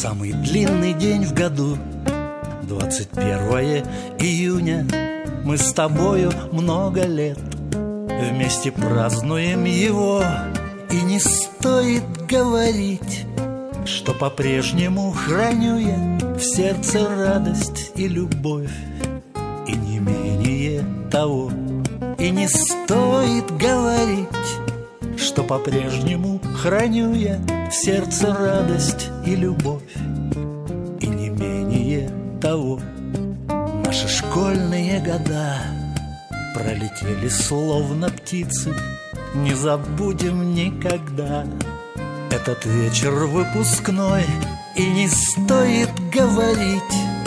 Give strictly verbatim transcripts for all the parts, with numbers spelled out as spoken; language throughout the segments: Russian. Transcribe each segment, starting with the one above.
Самый длинный день в году, двадцать первое июня. Мы с тобою много лет вместе празднуем его. И не стоит говорить, что по-прежнему храню я в сердце радость и любовь. И не менее того, и не стоит говорить, что по-прежнему храню я в сердце радость и любовь. И не менее того, наши школьные года пролетели словно птицы, не забудем никогда этот вечер выпускной. И не стоит говорить,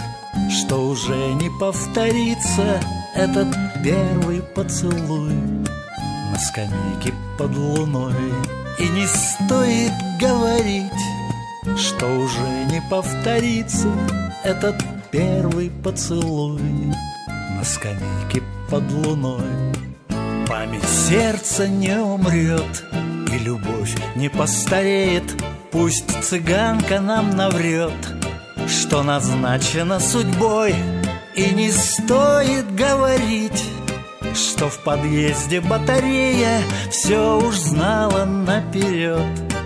что уже не повторится этот первый поцелуй на скамейке под луной. И не стоит говорить, что уже не повторится этот первый поцелуй на скамейке под луной. Память сердца не умрет, и любовь не постареет. Пусть цыганка нам наврет, что назначено судьбой. И не стоит говорить, что в подъезде батарея все уж знала наперед,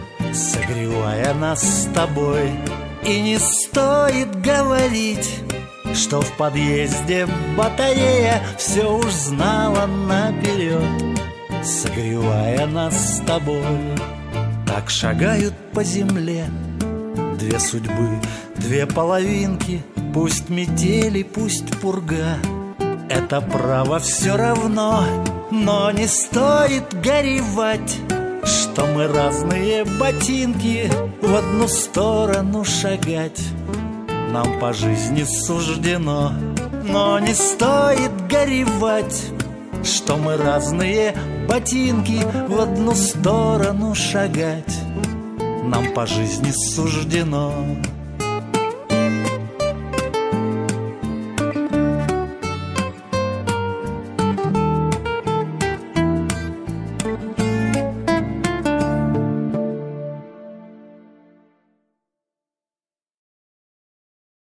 согревая нас с тобой. И не стоит говорить, что в подъезде батарея все уж знала наперед, согревая нас с тобой. Так шагают по земле две судьбы, две половинки. Пусть метели, пусть пурга, это право все равно. Но не стоит горевать, что мы разные ботинки, в одну сторону шагать нам по жизни суждено. Но не стоит горевать, что мы разные ботинки, в одну сторону шагать нам по жизни суждено.